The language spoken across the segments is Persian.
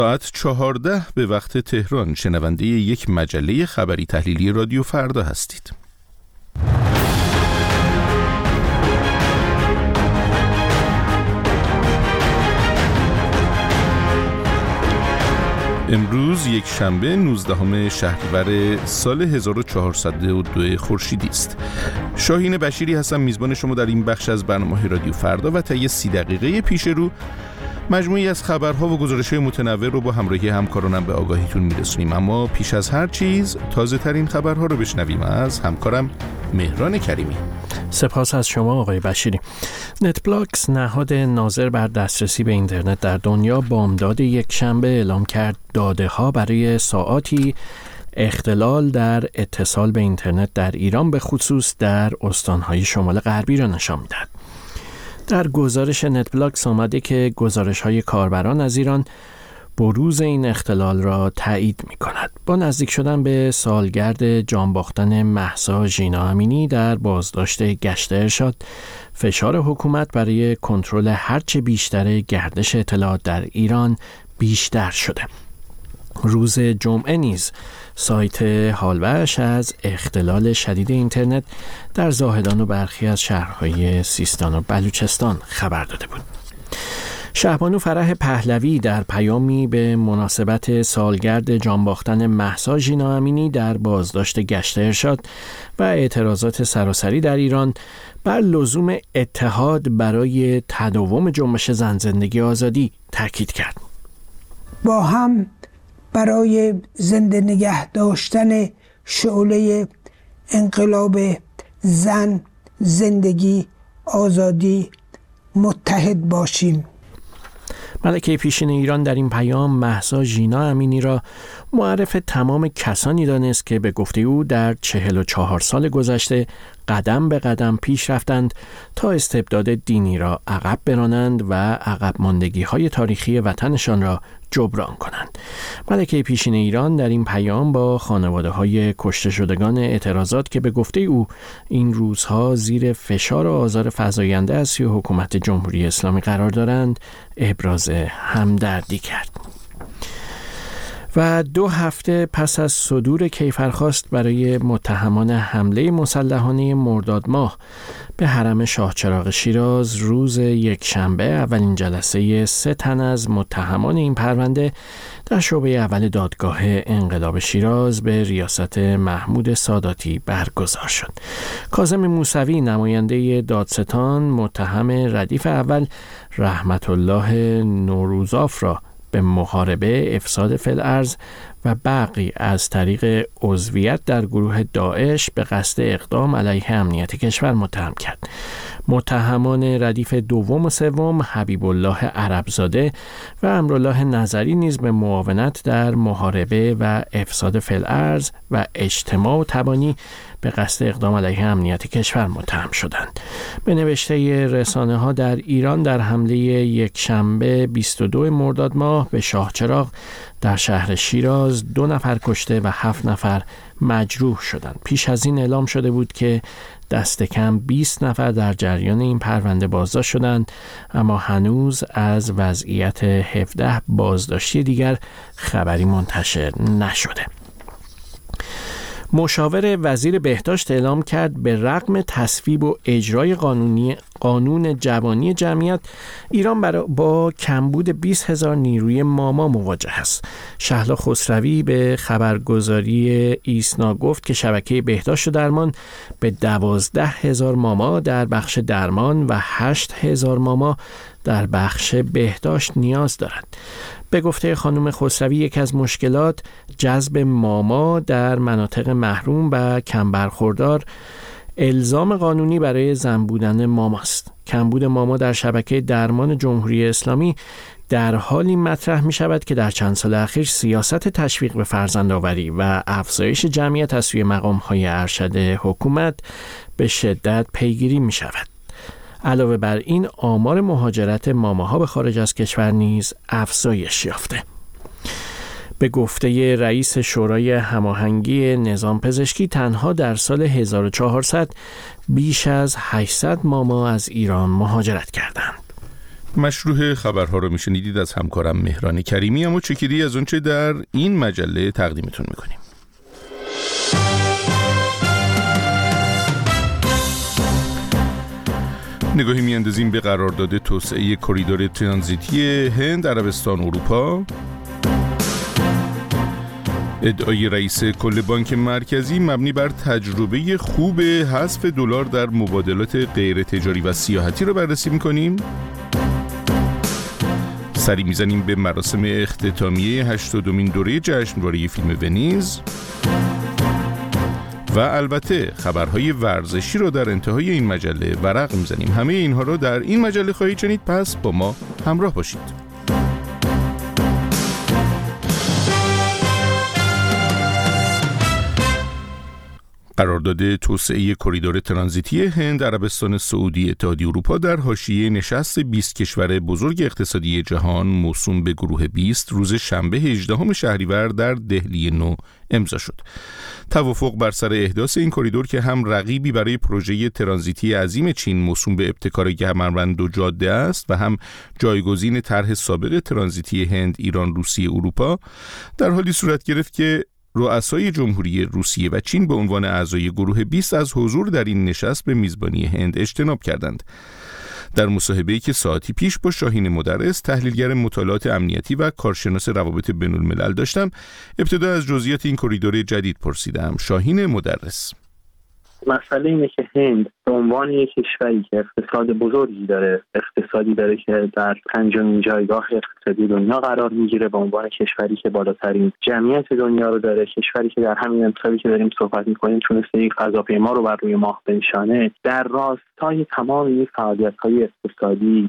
ساعت 14 به وقت تهران شنونده یک مجله خبری تحلیلی رادیو فردا هستید. امروز یک شنبه 19 شهریور سال 1402 خورشیدی است. شاهین بشیری هستم، میزبان شما در این بخش از برنامه رادیو فردا و طی 30 دقیقه پیش رو مجموعی از خبرها و گزارش‌های متنوع رو با همراهی همکارانم به آگاهیتون میرسونیم. اما پیش از هر چیز تازه ترین خبرها رو بشنویم از همکارم مهران کریمی. سپاس از شما آقای بشیری. نتبلاکس، نهاد ناظر بر دسترسی به اینترنت در دنیا، بامداد یک شنبه اعلام کرد داده‌ها برای ساعاتی اختلال در اتصال به اینترنت در ایران به خصوص در استان‌های شمال غربی را نشان می‌دهد. در گزارش نتبلاکس آمده که گزارش‌های کاربران از ایران بروز این اختلال را تایید می‌کند. با نزدیک شدن به سالگرد جان باختن مهسا ژینا امینی در بازداشت گشت ارشاد، فشار حکومت برای کنترل هرچه بیشتر گردش اطلاعات در ایران بیشتر شده. روز جمعه نیز سایت حالوش از اختلال شدید اینترنت در زاهدان و برخی از شهرهای سیستان و بلوچستان خبر داده بود. شهبانو فرح پهلوی در پیامی به مناسبت سالگرد جان باختن مهسا ژینا امینی در بازداشت گشت ارشاد و اعتراضات سراسری در ایران بر لزوم اتحاد برای تداوم جنبش زن زندگی آزادی تاکید کرد. با هم برای زنده نگه داشتن شعله انقلاب زن زندگی آزادی متحد باشیم. ملکه پیشین ایران در این پیام مهسا ژینا امینی را معرف تمام کسانی دانست که به گفته او در 44 سال گذشته قدم به قدم پیش رفتند تا استبداد دینی را عقب برانند و عقب ماندگی‌های تاریخی وطنشان را جبران کنند. ملکه پیشین ایران در این پیام با خانواده‌های کشته شدگان اعتراضات که به گفته او این روزها زیر فشار و آزار فزاینده از سوی حکومت جمهوری اسلامی قرار دارند ابراز همدردی کرد. و 2 هفته پس از صدور کیفرخواست برای متهمان حمله مسلحانه مرداد ماه به حرم شاه چراغ شیراز، روز یکشنبه اولین جلسه 3 تن از متهمان این پرونده در شعبه اول دادگاه انقلاب شیراز به ریاست محمود ساداتی برگزار شد. کاظم موسوی، نماینده دادستان، متهم ردیف اول رحمت الله نوروزاف را به محاربه، افساد فی الارض و برخی از طریق عضویت در گروه داعش به قصد اقدام علیه امنیت کشور متهم کرد. متهمان ردیف دوم و سوم حبیب الله عربزاده و امرالله نظری نیز به معاونت در محاربه و افساد فی الارض و اجتماع و تبانی به قصد اقدام علیه امنیت کشور متهم شدند. به نوشته رسانه‌ها در ایران در حمله یکشنبه 22 مرداد ماه به شاه چراغ در شهر شیراز 2 نفر کشته و 7 نفر مجروح شدند. پیش از این اعلام شده بود که دست کم 20 نفر در جریان این پرونده بازداشت شدند، اما هنوز از وضعیت 17 بازداشتی دیگر خبری منتشر نشده. مشاور وزیر بهداشت اعلام کرد به رغم تصویب و اجرای قانون جوانی جمعیت، ایران با کمبود 20,000 نیروی ماما مواجه است. شهلا خسروی به خبرگزاری ایسنا گفت که شبکه بهداشت و درمان به 12,000 ماما در بخش درمان و 8,000 ماما در بخش بهداشت نیاز دارد. به گفته خانم خسروی، یک از مشکلات جذب ماما در مناطق محروم و کم برخوردار الزام قانونی برای زن بودن ماماست. کمبود ماما در شبکه درمان جمهوری اسلامی در حالی مطرح می شود که در چند سال اخیر سیاست تشویق به فرزندآوری و افزایش جمعیت از سوی مقام‌های ارشد حکومت به شدت پیگیری می شود. علاوه بر این، آمار مهاجرت ماماها به خارج از کشور نیز افزایش یافته. به گفته رئیس شورای هماهنگی نظام پزشکی، تنها در سال 1400 بیش از 800 ماما از ایران مهاجرت کردند. مشروع خبرها رو میشنیدید از همکارم مهران کریمی، اما چکیدی از اونچه در این مجله تقدیمتون میکنیم. نگاهی میاندازیم به قرارداد توسعه کریدور ترانزیتی هند، عربستان، اروپا. ادعای رئیس کل بانک مرکزی مبنی بر تجربه خوب حذف دلار در مبادلات غیر تجاری و سیاحتی رو بررسی میکنیم. سری میزنیم به مراسم اختتامیه 80مین دوره جشنواره فیلم ونیز و البته خبرهای ورزشی رو در انتهای این مجله ورق میزنیم. همه اینها رو در این مجله خواهید شنید، پس با ما همراه باشید. قرارداد توسعه کریدور ترانزیتی هند، عربستان سعودی، اتحادیه اروپا در حاشیه نشست 20 کشور بزرگ اقتصادی جهان موسوم به گروه 20 روز شنبه 18 شهریور در دهلی نو امضا شد. توافق بر سر احداث این کریدور که هم رقیبی برای پروژه ترانزیتی عظیم چین موسوم به ابتکار کمربند و جاده است و هم جایگزین طرح سابق ترانزیتی هند، ایران، روسیه، اروپا، در حالی صورت گرفت که رؤسای جمهوری روسیه و چین به عنوان اعضای گروه 20 از حضور در این نشست به میزبانی هند اجتناب کردند. در مصاحبه‌ای که ساعتی پیش با شاهین مدرس، تحلیلگر مطالعات امنیتی و کارشناس روابط بین‌الملل داشتم، ابتدا از جزئیات این کریدور جدید پرسیدم. شاهین مدرس: مسئله اینه که هند به عنوان یک کشوری که اقتصاد بزرگی داره، اقتصادی داره که در 5مین جایگاه اقتصادی دنیا قرار میگیره، به عنوان کشوری که بالاترین جمعیت دنیا رو داره، کشوری که در همین امسالی که داریم صحبت می‌کنیم تونسته یک فضاپیما رو بر روی ماه بنشانه، در راستای تمام این فعالیت‌های اقتصادی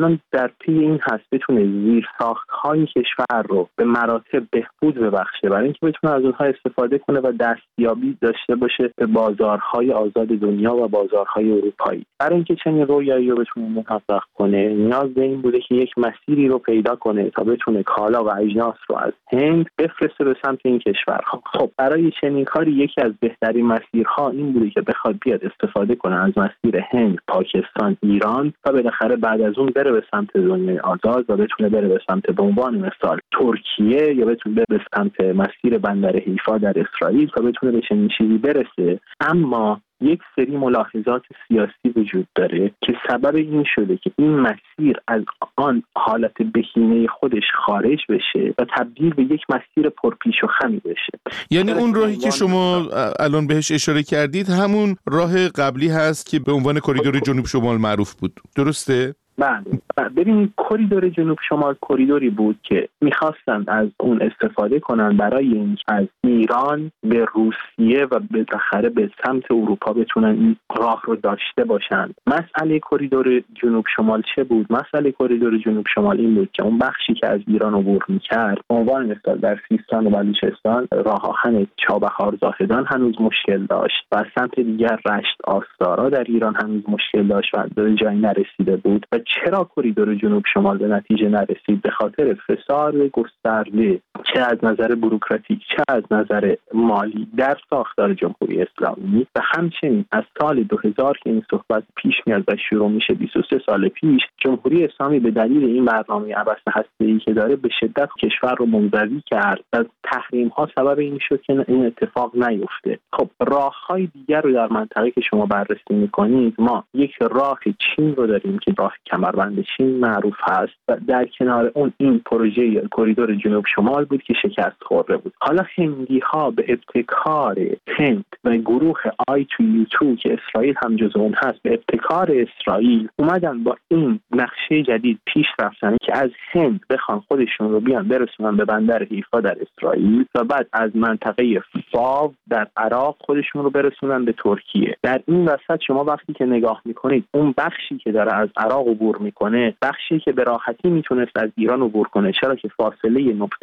در پی این هست بتونه زیرساخت‌های کشور رو به مراتب بهبود ببخشه، برای اینکه بتونه از اونها استفاده کنه و دستیابی داشته باشه به بازارهای آزاد دنیا و بازارهای اروپایی. برای اینکه چنین رویایی رو بتونه محقق کنه، نیاز به این بوده که یک مسیری رو پیدا کنه تا بتونه کالا و اجناس رو از هند بفرسته به سمت این کشورها. خب برای چنین کاری یکی از بهترین مسیرها این بوده که بخواد بیاد استفاده کنه از مسیر هند، پاکستان، ایران و بالاخره بعد از اون بره به سمت دنیای آزاد و بتونه بره به سمت، به عنوان مثال، ترکیه، یا بتونه بره به سمت مسیر بندر حیفا در اسرائیل تا بتونه به چنین چیزی برسه. اما یک سری ملاحظات سیاسی وجود داره که سبب این شده که این مسیر از آن حالت بهینه خودش خارج بشه و تبدیل به یک مسیر پرپیچ و خمی بشه. یعنی اون راهی که شما الان بهش اشاره کردید همون راه قبلی هست که به عنوان کریدور جنوب شمال معروف بود، درسته؟ بله، ببینید کریدور جنوب شمال کریدوری بود که میخواستند از اون استفاده کنن برای اینکه از ایران به روسیه و بالاخره به سمت اروپا بتونن این راه رو داشته باشند. مسئله کریدور جنوب شمال چه بود؟ مسئله کریدور جنوب شمال این بود که اون بخشی که از ایران عبور میکرد، به عنوان مثال در سیستان و بلوچستان، راه آهن چابهار زاهدان هنوز مشکل داشت و از سمت دیگر رشت آستارا در ایران هنوز مشکل داشت و به جایی نرسیده بود. و چرا کریدور جنوب شمال به نتیجه نرسید؟ به خاطر فساد گسترده، چه از نظر بوروکراتیک چه از نظر مالی، در ساختار جمهوری اسلامی و همچنین از سال 2000 که این صحبت پیش میاد و شروع میشه 23 سال پیش، جمهوری اسلامی به دلیل این برنامه عبث هسته‌ای که داره به شدت کشور رو منزوی کرد و تحریم‌ها سبب این شد که این اتفاق نیفته. خب راه‌های دیگر رو در منطقه که شما بررسی می‌کنید، ما یک راه چین رو داریم که راه کمربند چین معروف هست و در کنار اون این پروژه کریدور جنوب شمال بود که شکست خورده بود. حالا هندی‌ها به ابتکار هند و گروه I2U2 که اسرائیل هم جزو اون هست، به ابتکار اسرائیل اومدن با این نقشه جدید پیش رفتن که از هند بخوان خودشون رو بیان برسونن به بندر حیفا در اسرائیل و بعد از منطقه فاو در عراق خودشون رو برسونن به ترکیه. در این وسط شما وقتی که نگاه میکنید اون بخشی که داره از عراق عبور میکنه، بخشی که به راحتی میتونست از ایران عبور کنه، چرا که فاصله نقطه‌ای در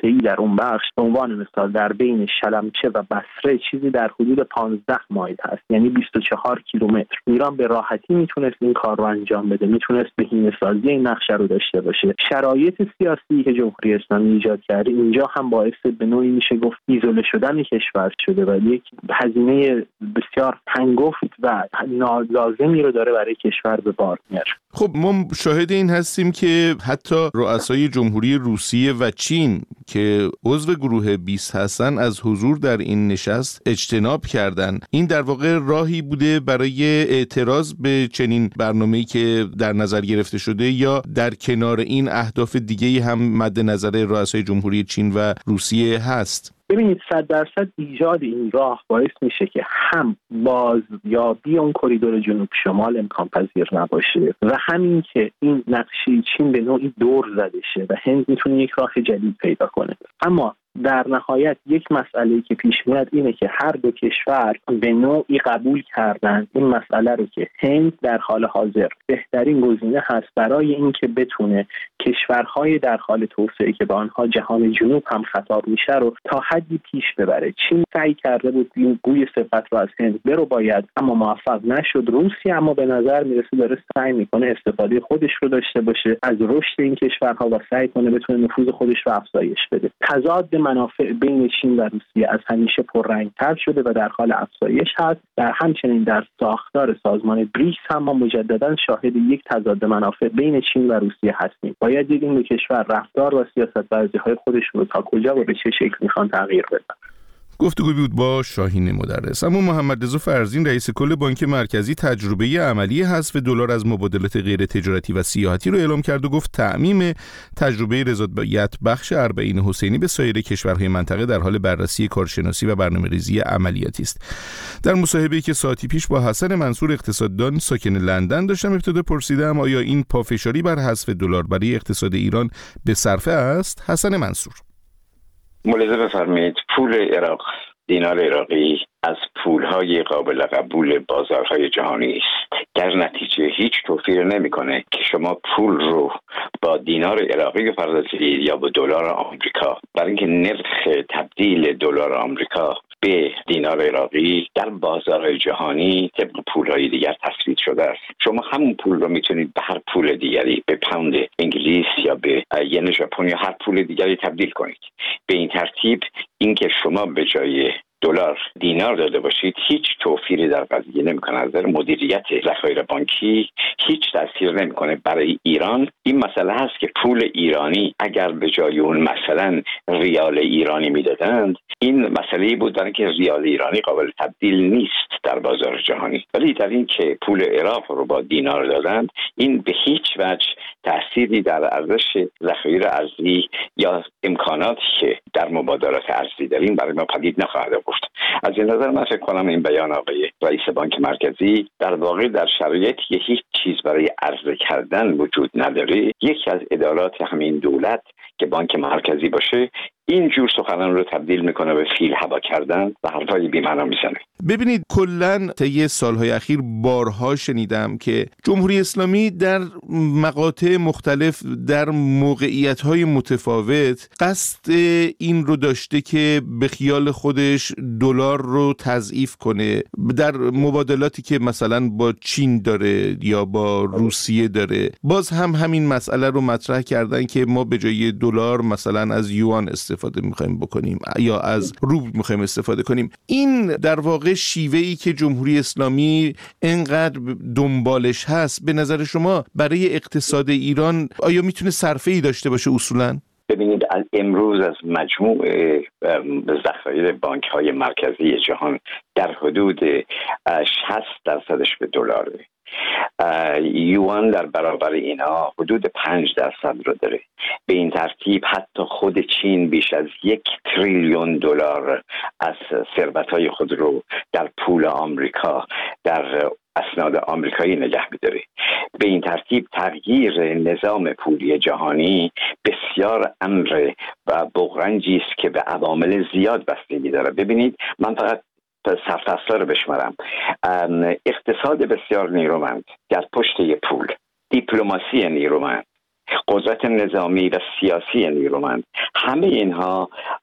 اون بخش به عنوان مثال در بین شلمچه و بصره چیزی در حدود 15 مایل هست، یعنی 24 کیلومتر. ایران به راحتی میتونست این کار رو انجام بده، میتونست بهینه‌سازی این نقشه رو داشته باشه. شرایط سیاسی که جمهوری اسلامی ایجاد کرده اینجا هم باعث به نوعی میشه گفت ایزوله شدن کشور شده و یک هزینه بسیار هنگفت و نالازمی رو داره برای کشور به بار میاره. خب ما شاهد این هستیم که حتی رؤسای جمهوری روسیه و چین که عضو گروه 20 هستن از حضور در این نشست اجتناب کردن. این در واقع راهی بوده برای اعتراض به چنین برنامه‌ای که در نظر گرفته شده، یا در کنار این اهداف دیگه‌ای هم مد نظر رؤسای جمهوری چین و روسیه هست؟ ببینید 100% ایجاد این راه باعث میشه که هم بازیابی اون کریدور جنوب شمال امکان پذیر نباشه و همین که این نقشه چین به نوعی دور زده شه و هند میتونه یک راه جدید پیدا کنه. اما در نهایت یک مسئله‌ای که پیش میاد اینه که هر دو کشور به نوعی قبول کردن این مسئله رو که هند در حال حاضر بهترین گزینه هست برای اینکه بتونه کشورهای در حال توسعه که به آنها جهان جنوب هم خطاب میشه رو تا حدی پیش ببره. چین سعی کرده بود این گوی صفت رو از هند برو باید، اما موفق نشد. روسیه اما به نظر میرسه داره سعی میکنه استفاده خودش رو داشته باشه از رشد این کشورها و سعی کنه بتونه نفوذ خودش رو افزایش بده. تضاد منافع بین چین و روسیه از همیشه پررنگ‌تر شده و در حال افزایش هست. در همچنین در ساختار سازمان بریکس هم ما مجددا شاهد یک تضاد منافع بین چین و روسیه هستیم. باید دیدیم این دو کشور رفتار و سیاست‌ورزی‌های خودشون رو تا کجا و به چه شکل میخوان تغییر بدن. گفتگوی بود با شاهین مدرس. اما محمد رضا فرزین رئیس کل بانک مرکزی تجربه عملی حذف دلار از مبادلات غیر تجارتی و سیاحتی رو اعلام کرد و گفت تعمیم تجربه رضایت بخش اربعین حسینی به سایر کشورهای منطقه در حال بررسی کارشناسی و برنامه‌ریزی عملیاتی است. در مصاحبه‌ای که ساعتی پیش با حسن منصور اقتصاددان ساکن لندن داشتم ابتدا پرسیدم آیا این پافشاری بر حذف دلار برای اقتصاد ایران به صرفه است؟ حسن منصور: ملاحظه بفرمایید، پول عراق، دینار عراقی از پولهای قابل قبول بازارهای جهانی است. در نتیجه هیچ توفیر نمیکنه که شما پول رو با دینار عراقی بپردازید یا با دلار آمریکا، برای اینکه نرخ تبدیل دلار آمریکا به دینار عراقی در بازار جهانی طبق پولهای دیگر تثبیت شده است. شما همون پول رو میتونید به هر پول دیگری، به پوند انگلیس یا به ین ژاپن یا هر پول دیگری تبدیل کنید. به این ترتیب اینکه شما به جای دلار دینار داده باشید هیچ توفیری در قضیه نمیکنه. از نظر مدیریت ذخایر بانکی هیچ تاثیر نمیکنه. برای ایران این مسئله هست که پول ایرانی اگر به جای اون مثلا ریال ایرانی میدادند، این مسئله بود برای اینکه ریال ایرانی قابل تبدیل نیست در بازار جهانی. ولی در این که پول عراق رو با دینار دادند، این به هیچ وجه تأثیری در ارزش ذخایر ارزی یا امکاناتی که در مبادلات ارزی داریم برای ما پدید نخواهد آورد. از این نظر من فکر کنم این بیان آقای رئیس بانک مرکزی در واقع در شرایطی که هیچ چیز برای عرضه کردن وجود نداره، یکی از ادارات همین دولت که بانک مرکزی باشه این جور سخنان رو تبدیل میکنه به فیل هوا کردن و حرفای بی‌معنا میزنه. ببینید کلاً طی سالهای اخیر بارها شنیدم که جمهوری اسلامی در مقاطع مختلف در موقعیت‌های متفاوت قصد این رو داشته که به خیال خودش دلار رو تضعیف کنه در مبادلاتی که مثلا با چین داره یا با روسیه داره. باز هم همین مسئله رو مطرح کردن که ما به جای دلار مثلا از یوان استفاده می‌خوایم بکنیم یا از روبل می‌خوایم استفاده کنیم. این در واقع شیوه‌ای که جمهوری اسلامی انقدر دنبالش هست به نظر شما برای اقتصاد ایران آیا میتونه صرفه‌ای داشته باشه اصولاً؟ ببینید امروز از مجموع ذخایر بانک‌های مرکزی جهان در حدود 60% به دلاره. یوان در برابر اینا حدود 5% رو داره. به این ترتیب حتی خود چین بیش از 1 تریلیون دلار از ثروت‌های خود رو در پول آمریکا، در اسناد آمریکایی نگه می‌داره. به این ترتیب تغییر نظام پولی جهانی بسیار امر و بغرنجی است که به عوامل زیاد بستگی داره. ببینید من فقط سرفصل رو بشمارم. اقتصاد بسیار نیرومند در پشت پول، دیپلماسی نیرومند، قدرت نظامی و سیاسی نیرومند، همه اینها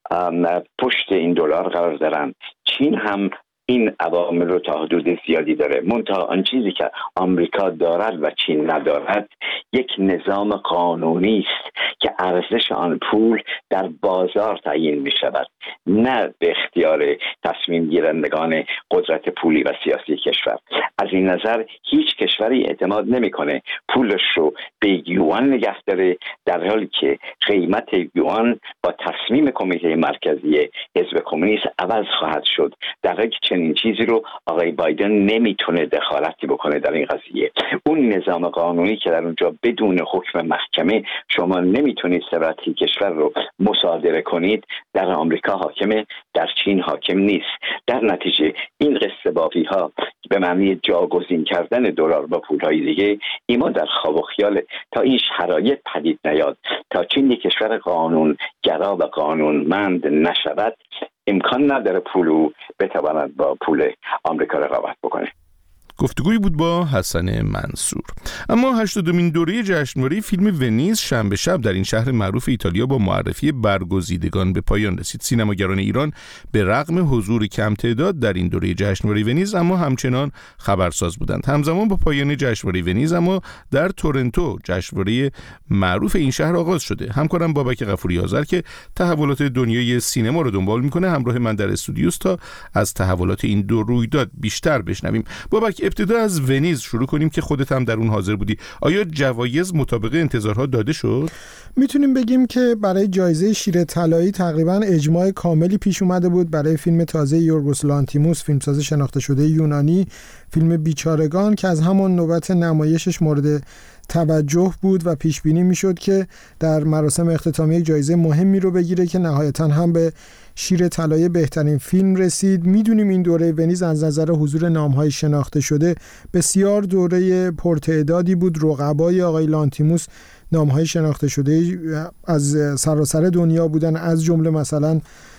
پشت این دلار قرار دارن. چین هم این عوامل رو تا حدود زیادی داره. منتها آن چیزی که آمریکا دارد و چین ندارد یک نظام قانونی است که ارزش آن پول در بازار تعیین می شود، نه به اختیار تصمیم گیرندگان قدرت پولی و سیاسی کشور. از این نظر هیچ کشوری اعتماد نمیکنه پولش رو به یوان نگه داره، در حالی که قیمت یوان با تصمیم کمیته مرکزی حزب کمونیست عوض خواهد شد، در حالی که چنین چیزی رو آقای بایدن نمیتونه دخالتی بکنه در این قضیه. اون نظام قانونی که در اونجا بدون حکم محکمه شما نمیتونید ثروت کشور رو مصادره کنید، در آمریکا حاکمه، در چین حاکم نیست. در نتیجه این قصه بافی ها به معنی جاگزین کردن دلار با پولهای دیگه ایمان در خواب و خیال تا این شرایط پدید نیاد، تا چین یک کشور قانون گرا و قانونمند نشود، امکان نداره پولو بتواند با پول آمریکا رقابت بکنه. گفتگویی بود با حسن منصور. اما 80مین دوره جشنواره فیلم ونیز شنبه شب در این شهر معروف ایتالیا با معرفی برگزیدگان به پایان رسید. سینماگران ایران به رغم حضور کم تعداد در این دوره جشنواره ونیز اما همچنان خبرساز بودند. همزمان با پایان جشنواره ونیز اما در تورنتو جشنواره معروف این شهر آغاز شده. همکارم بابک غفوری آذر که تحولات دنیای سینما رو دنبال میکنه همراه من در استودیوست تا از تحولات این دو رویداد بیشتر بشنویم. بابک، ابتدا از ونیز شروع کنیم که خودت هم در اون حاضر بودی. آیا جوایز مطابق انتظارها داده شد؟ میتونیم بگیم که برای جایزه شیر طلایی تقریبا اجماع کاملی پیش اومده بود برای فیلم تازه یورگوس لانتیموس، فیلمساز شناخته شده یونانی، فیلم بیچارگان که از همون نوبت نمایشش مورد توجه بود و پیش بینی میشد که در مراسم اختتامیه جایزه مهمی رو بگیره که نهایتاً هم به شیر طلایی بهترین فیلم رسید. میدونیم این دوره ونیز از نظر حضور نام‌های شناخته شده بسیار دوره پرتعدادی بود. رقبای آقای لانتیموس نام‌های شناخته شده از سراسر دنیا بودن، از جمله مثلا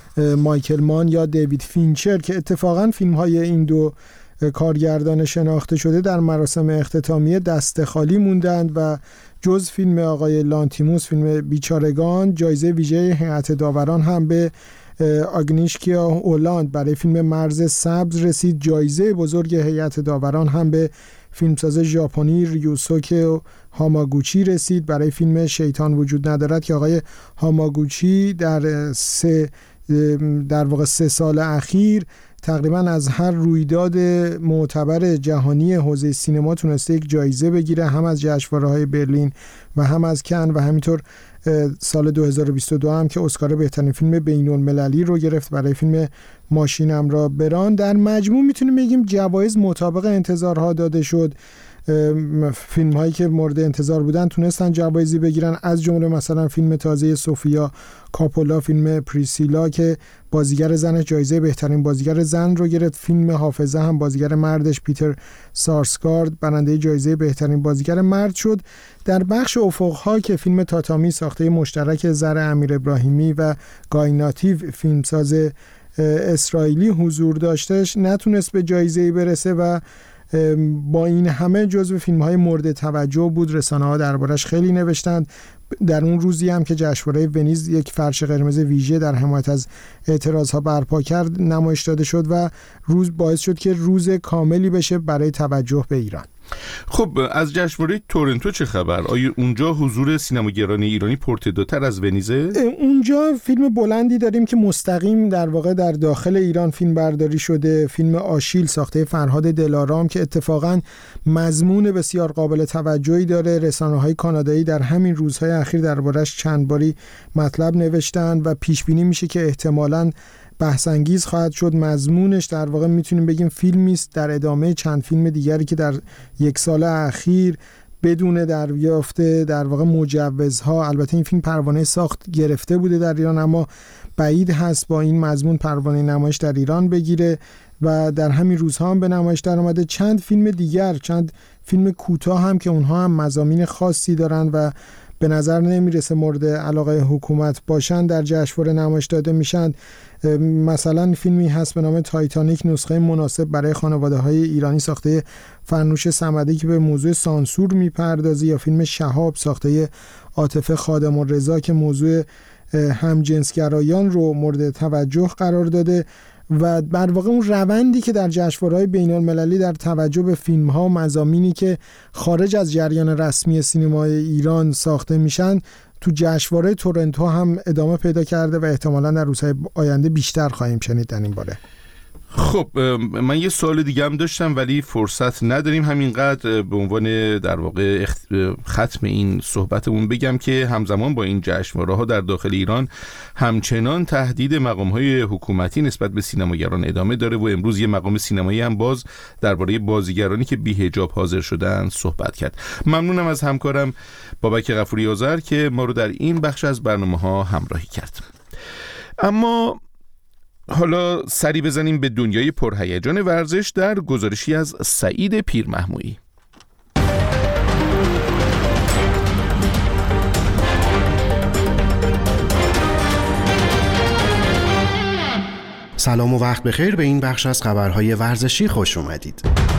مایکل مان یا دیوید فینچر که اتفاقاً فیلم‌های این دو کارگردان شناخته شده در مراسم اختتامیه دست خالی موندند و جز فیلم آقای لانتیموس، فیلم بیچارگان، جایزه ویژه هیئت داوران هم به آگنیشکیا اولاند برای فیلم مرز سبز رسید. جایزه بزرگ هیئت داوران هم به فیلمساز ژاپنی ریوسوکه هاماگوچی رسید برای فیلم شیطان وجود ندارد که آقای هاماگوچی در 3 سال اخیر تقریبا از هر رویداد معتبر جهانی حوزه سینما تونسته یک جایزه بگیره، هم از جشنواره‌های برلین و هم از کن و همینطور سال 2022 هم که اسکار بهترین فیلم بین‌المللی رو گرفت برای فیلم ماشینم را بران. در مجموع میتونیم بگیم جوایز مطابق انتظارها داده شد. فیلم هایی که مورد انتظار بودن تونستن جوایزی بگیرن، از جمله مثلا فیلم تازه سوفیا کاپولا، فیلم پریسیلا که بازیگر زنش جایزه بهترین بازیگر زن رو گرفت. فیلم حافظه هم بازیگر مردش پیتر سارسگارد برنده جایزه بهترین بازیگر مرد شد. در بخش افق‌ها که فیلم تاتامی ساخته مشترک زر امیر ابراهیمی و گایناتیو فیلمساز اسرائیلی حضور داشتش نتونست به جایزه‌ای برسه و با این همه جزو فیلم‌های مورد توجه بود. رسانه‌ها دربارش خیلی نوشتند. در اون روزی هم که جشنواره ونیز یک فرش قرمز ویژه در حمایت از اعتراضها برپا کرد نمایش داده شد و روز باعث شد که روز کاملی بشه برای توجه به ایران. خب از جشنواره تورنتو چه خبر؟ آیا اونجا حضور سینماگران ایرانی پرتعدادتر از ونیزه؟ اونجا فیلم بلندی داریم که مستقیم در واقع در داخل ایران فیلم برداری شده. فیلم آشیل ساخته فرهاد دلارام که اتفاقاً مضمون بسیار قابل توجهی داره. رسانه‌های کانادایی در همین روزهای اخیر دربارش چند باری مطلب نوشتن و پیش بینی میشه که احتمالاً بحث انگیز خواهد شد. مضمونش در واقع میتونیم بگیم فیلمی است در ادامه چند فیلم دیگری که در 1 سال اخیر بدون دریافت در واقع مجوزها، البته این فیلم پروانه ساخت گرفته بوده در ایران اما بعید هست با این مضمون پروانه نمایش در ایران بگیره و در همین روزها هم به نمایش در اومده. چند فیلم دیگر، چند فیلم کوتاه هم که اونها هم مضامین خاصی دارن و به نظر نمیرسه مورد علاقه حکومت باشن در جشنواره نمایش داده میشن. مثلا فیلمی هست به نام تایتانیک، نسخه مناسب برای خانواده‌های ایرانی ساخته فرنوش صمدی که به موضوع سانسور میپردازه، یا فیلم شهاب ساخته عاطفه خادم‌الرضا که موضوع همجنسگرایان رو مورد توجه قرار داده و در واقع اون روندی که در جشنواره‌های بین‌المللی در توجه به فیلم‌ها و مضامینی که خارج از جریان رسمی سینمای ایران ساخته میشن تو جشنواره تورنتو هم ادامه پیدا کرده و احتمالاً در روزهای آینده بیشتر خواهیم شنید در این باره. خب من یه سوال دیگه هم داشتم ولی فرصت نداریم، همینقدر به عنوان در واقع ختم این صحبتمون بگم که همزمان با این جشنواره‌ها در داخل ایران همچنان تهدید مقام‌های حکومتی نسبت به سینماگران ادامه داره و امروز یه مقام سینمایی هم باز درباره بازیگرانی که بی‌حجاب حاضر شدن صحبت کرد. ممنونم از همکارم بابک غفوری آذر که ما رو در این بخش از برنامه‌ها همراهی کرد. اما حالا سری بزنیم به دنیای پرهیجان ورزش در گزارشی از سعید پیرمحمودی. سلام و وقت بخیر، به این بخش از خبرهای ورزشی خوش اومدید.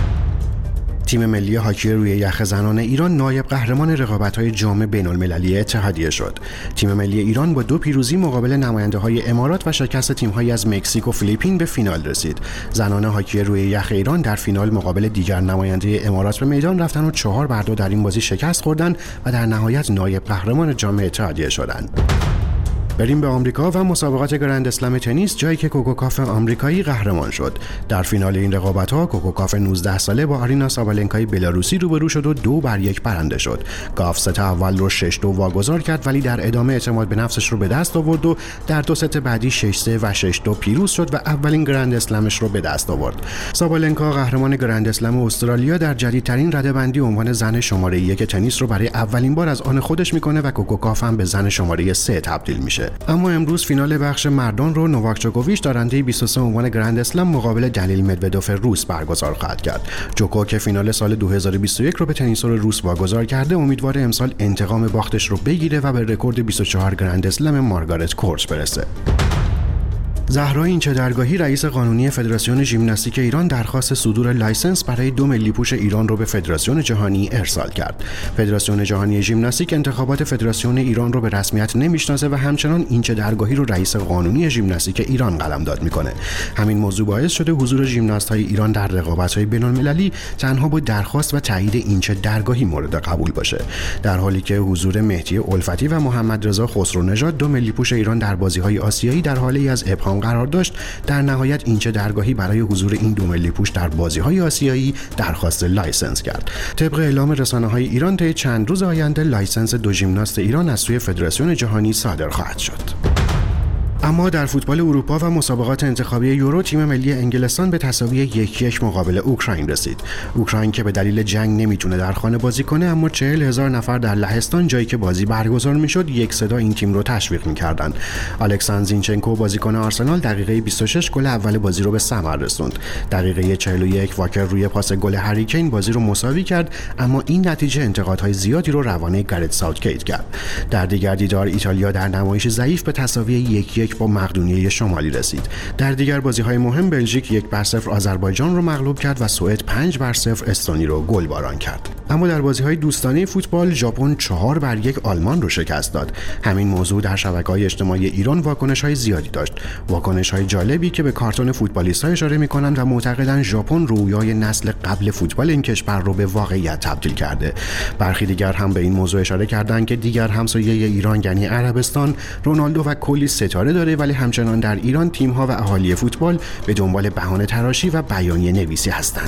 تیم ملی هاکی روی یخ زنان ایران نایب قهرمان رقابت‌های جام بین‌المللی اتحادیه شد. تیم ملی ایران با 2 پیروزی مقابل نماینده‌های امارات و شکست تیم‌هایی از مکزیک و فیلیپین به فینال رسید. زنان هاکی روی یخ ایران در فینال مقابل دیگر نماینده امارات به میدان رفتن و 4-2 در این بازی شکست خوردند و در نهایت نایب قهرمان جام اتحادیه شدند. بریم به آمریکا و مسابقات گرند اسلم تنیس، جایی که کوکوکاف آمریکایی قهرمان شد. در فینال این رقابت‌ها کوکوکاف 19 ساله با آرینا سابالنکای بلاروسی روبرو شد و 2-1 برنده شد. گاف ست اول رو 6-2 واگذار کرد ولی در ادامه اعتماد به نفسش رو به دست آورد و در 2 ست بعدی 6-3 و 6-2 پیروز شد و اولین گرند اسلمش رو به دست آورد. سابالنکا قهرمان گرند اسلم استرالیا در جدیدترین رده‌بندی عنوان زن شماره 1 تنیس رو برای اولین بار از آن خودش میکنه و کوکوکاف هم به زن شماره 3 تبدیل میشه. اما امروز فینال بخش مردان رو نوواک جوکوویچ دارنده 23 عنوان گرند اسلم مقابل دنیل مدودوف روس برگزار خواهد کرد. جوکو که فینال سال 2021 رو به تنیسور روس واگذار کرده، امیدوار امسال انتقام باختش رو بگیره و به رکورد 24 گرند اسلم مارگارت کورت برسه. زهرا اینچه‌درگاهی رئیس قانونی فدراسیون ژیمناستیک ایران درخواست صدور لایسنس برای 2 ملی پوش ایران رو به فدراسیون جهانی ارسال کرد. فدراسیون جهانی ژیمناستیک انتخابات فدراسیون ایران رو به رسمیت نمیشناسه و همچنان اینچه‌درگاهی رو رئیس قانونی ژیمناستیک ایران قلمداد میکنه. همین موضوع باعث شده حضور ژیمناست‌های ایران در رقابت‌های بین‌المللی تنها با درخواست و تایید اینچه‌درگاهی مورد قبول باشه، در حالی که حضور مهدی الفتی و محمد رضا خسرونژاد 2 ملی پوش ایران در بازی‌های آسیایی در حالی از ابهام قرار داشت. در نهایت اینچه‌درگاهی برای حضور این 2 ملی پوش در بازی‌های آسیایی درخواست لایسنس کرد. طبق اعلام رسانه‌های ایران طی چند روز آینده لایسنس 2 ژیمناست ایران از سوی فدراسیون جهانی صادر خواهد شد. اما در فوتبال اروپا و مسابقات انتخابی یورو، تیم ملی انگلستان به تساوی 1-1 مقابل اوکراین رسید. اوکراین که به دلیل جنگ نمیتونه در خانه بازی کنه، اما 40,000 نفر در لهستان جایی که بازی برگزار میشد یک صدا این تیم رو تشویق میکردن. الکساندر زینچنکو بازیکن آرسنال دقیقه 26 گل اول بازی رو به ثمر رسوند. دقیقه 41 واکر روی پاس گل هری کین بازی رو مساوی کرد، اما این نتیجه انتقادهای زیادی رو روانه گرت ساوتگیت کرد. در دیگر دیدار ایتالیا در نمایش ضعیف به تساوی 1-1 با مقدونیه شمالی رسید. در دیگر بازی‌های مهم بلژیک 1-0 آذربایجان رو مغلوب کرد و سوئد 5-0 استونی رو گلباران کرد. اما در بازی‌های دوستانه فوتبال ژاپن 4-1 آلمان رو شکست داد. همین موضوع در شبکه‌های اجتماعی ایران واکنش‌های زیادی داشت. واکنش‌های جالبی که به کارتون فوتبالیست‌ها اشاره می‌کنند و معتقدند ژاپن رویای نسل قبل فوتبال این کشور رو به واقعیت تبدیل کرده. برخی دیگر هم به این موضوع اشاره کردند که دیگر همسایه ایران یعنی عربستان رونالدو و کلی ستاره داره، ولی همچنان در ایران تیم‌ها و اهالی فوتبال به دنبال بهانه تراشی و بیانیه نویسی هستند.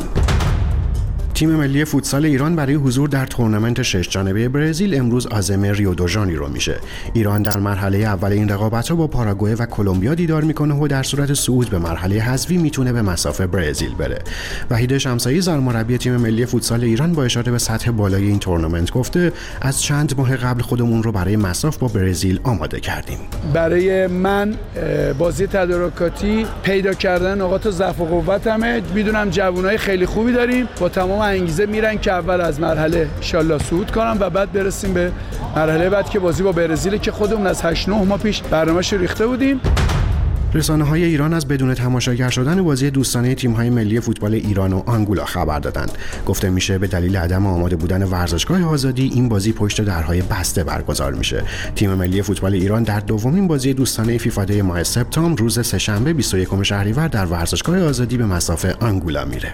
تیم ملی فوتسال ایران برای حضور در تورنمنت 6 جانبه برزیل امروز عازم ریو دو ژانیرو میشه. ایران در مرحله اول این رقابت‌ها با پاراگوئه و کلمبیا دیدار میکنه و در صورت صعود به مرحله حذفی میتونه به مسافه برزیل بره. وحید شمسایی سرمربی تیم ملی فوتسال ایران با اشاره به سطح بالای این تورنمنت گفته از چند ماه قبل خودمون رو برای مساف با برزیل آماده کردیم. برای من بازی تدارکاتی پیدا کردن نقاط ضعف و قوتمه. میدونم جوانای خیلی خوبی داریم، با تمام انگیزه میرن که اول از مرحله ان شاءالله صعود کنن و بعد برسیم به مرحله بعد که بازی با برزیل که خودمون از 8-9 ماه پیش برنامه‌اش ریخته بودیم. رسانه‌های ایران از بدون تماشاگر شدن بازی دوستانه تیم‌های ملی فوتبال ایران و آنگولا خبر دادند. گفته میشه به دلیل عدم آماده بودن ورزشگاه آزادی این بازی پشت درهای بسته برگزار میشه. تیم ملی فوتبال ایران در دومین بازی دوستانه فیفا دی ماه سپتامبر روز سه‌شنبه 21 شهریور در ورزشگاه آزادی به مصاف آنگولا میره.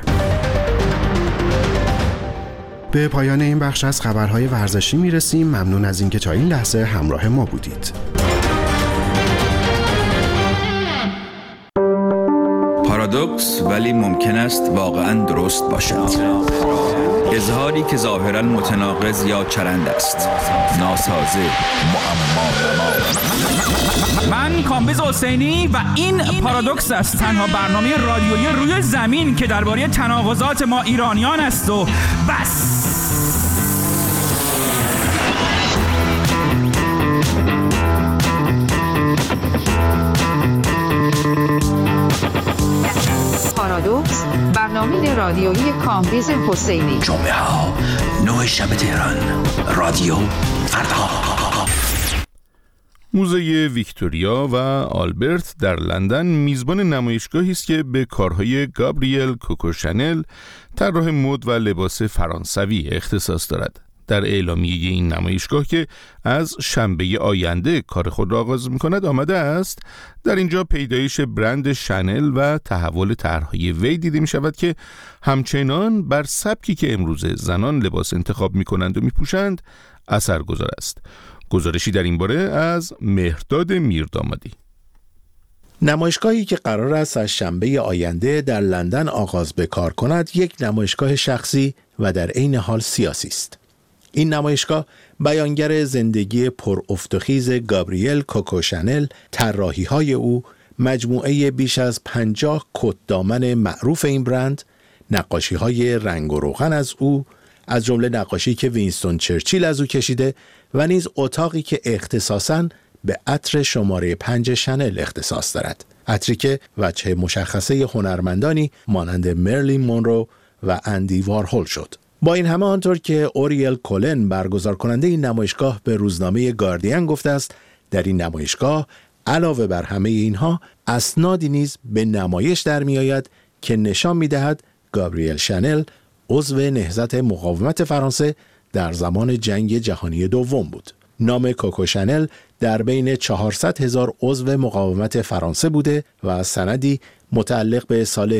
به پایان این بخش از خبرهای ورزشی میرسیم. ممنون از اینکه تا این لحظه همراه ما بودید. پارادوکس ولی ممکن است واقعاً درست باشد. اظهاری که ظاهراً متناقض یا چرند است. ناسازه، معما. من کامبیز حسینی و این پارادوکس است، تنها برنامه رادیویی روی زمین که درباره تناقضات ما ایرانیان است و بس. پارادوکس، برنامه رادیویی کامبیز حسینی. جمعه ها 9 شب تهران، رادیو فردا. موزه ویکتوریا و آلبرت در لندن میزبان نمایشگاهی است که به کارهای گابریل کوکو شانل، طراح مد و لباس فرانسوی اختصاص دارد. در اعلامیه این نمایشگاه که از شنبه آینده کار خود را آغاز می‌کند آمده است در اینجا پیدایش برند شانل و تحول طرح‌های وی دیده می‌شود که همچنان بر سبکی که امروزه زنان لباس انتخاب می‌کنند و می‌پوشند اثرگذار است. گزارشی در این باره از مهرداد میردامادی. نمایشگاهی که قرار است از شنبه آینده در لندن آغاز به کار کند یک نمایشگاه شخصی و در عین حال سیاسی است. این نمایشگاه بیانگر زندگی پر افت و خیز گابریل کوکو شانل، طراحی‌های او، مجموعه بیش از 50 کت دامن معروف این برند، نقاشی‌های رنگ و روغن از او، از جمله نقاشی که وینستون چرچیل از او کشیده و نیز اتاقی که اختصاصاً به عطر شماره 5 شانل اختصاص دارد. عطری که وجه مشخصه هنرمندانی مانند مرلین مونرو و اندی وارهول شد. با این همه آنطور که اوریل کولن برگزار کننده این نمایشگاه به روزنامه گاردین گفته است در این نمایشگاه علاوه بر همه اینها اسنادی نیز به نمایش در می آید که نشان می دهد گابریل شانل عضو نهضت مقاومت فرانسه در زمان جنگ جهانی دوم بود. نام کوکو شانل در بین 400,000 عضو مقاومت فرانسه بوده و سندی متعلق به سال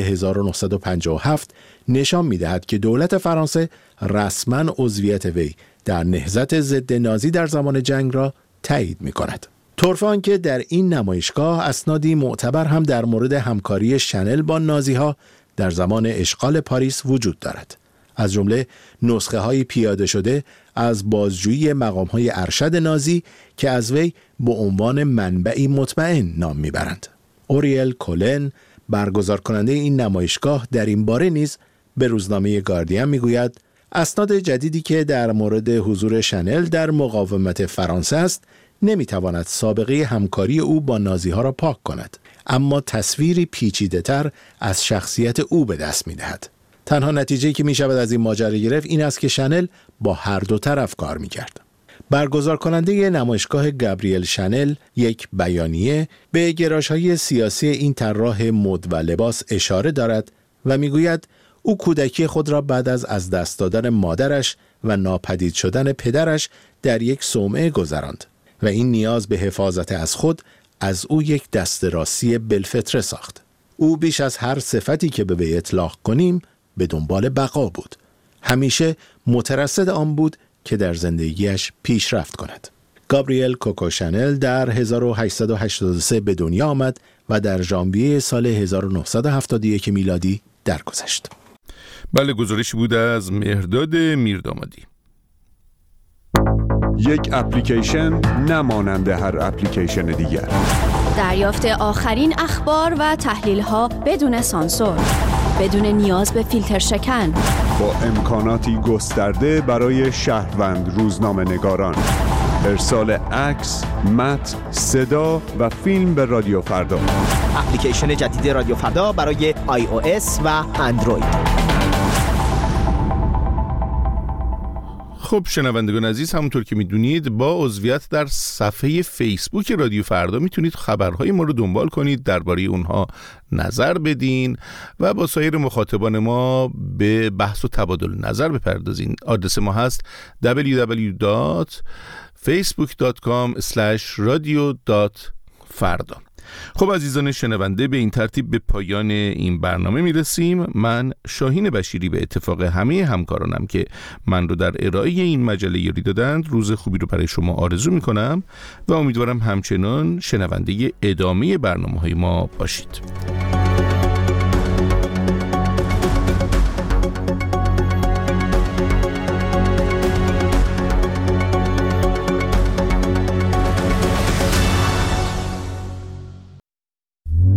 1957 نشان می‌دهد که دولت فرانسه رسما عضویت وی در نهضت ضد نازی در زمان جنگ را تایید می‌کند. طرف آنکه در این نمایشگاه اسنادی معتبر هم در مورد همکاری شانل با نازی‌ها در زمان اشغال پاریس وجود دارد. از جمله نسخه‌های پیاده شده از بازجویی مقام‌های ارشد نازی که از وی به عنوان منبعی مطمئن نام میبرند. اوریل کولن برگزار کننده این نمایشگاه در این باره نیز به روزنامه گاردین میگوید اسناد جدیدی که در مورد حضور شانل در مقاومت فرانسه است نمیتواند سابقه همکاری او با نازی‌ها را پاک کند، اما تصویری پیچیده‌تر از شخصیت او به دست می‌دهد. تنها نتیجه‌ای که می‌شود از این ماجرا گرفت این است که شانل با هر دو طرف کار می‌کرد. برگزار کننده نمایشگاه گابریل شانل یک بیانیه به گرایش‌های سیاسی این طراح مد و لباس اشاره دارد و می‌گوید او کودکی خود را بعد از دست دادن مادرش و ناپدید شدن پدرش در یک صومعه گذراند و این نیاز به حفاظت از خود از او یک دست راستی بالفطره ساخت. او بیش از هر صفتی که به وی اطلاق کنیم به دنبال بقا بود. همیشه مترصد آن بود که در زندگیش پیشرفت کند. گابریل کوکو شانل در 1883 به دنیا آمد و در ژانویه سال 1971 میلادی درگذشت. بله، گزارشی بود از مهرداد میردامادی. یک اپلیکیشن نمانند هر اپلیکیشن دیگر. دریافت آخرین اخبار و تحلیل‌ها بدون سانسور، بدون نیاز به فیلتر شکن، با امکاناتی گسترده برای شهروند روزنامه‌نگاران. ارسال عکس، متن، صدا و فیلم به رادیو فردا. اپلیکیشن جدید رادیو فردا برای iOS و اندروید. خب شنوندگان عزیز، همونطور که میدونید با عضویت در صفحه فیسبوک رادیو فردا میتونید خبرهای ما رو دنبال کنید، درباره اونها نظر بدین و با سایر مخاطبان ما به بحث و تبادل نظر بپردازین. آدرس ما هست www.facebook.com/radio.farda. خب عزیزان شنونده، به این ترتیب به پایان این برنامه میرسیم. من شاهین بشیری به اتفاق همه همکارانم که من رو در ارائه این مجله یاری دادند روز خوبی رو برای شما آرزو میکنم و امیدوارم همچنان شنونده ادامه برنامه‌های ما باشید.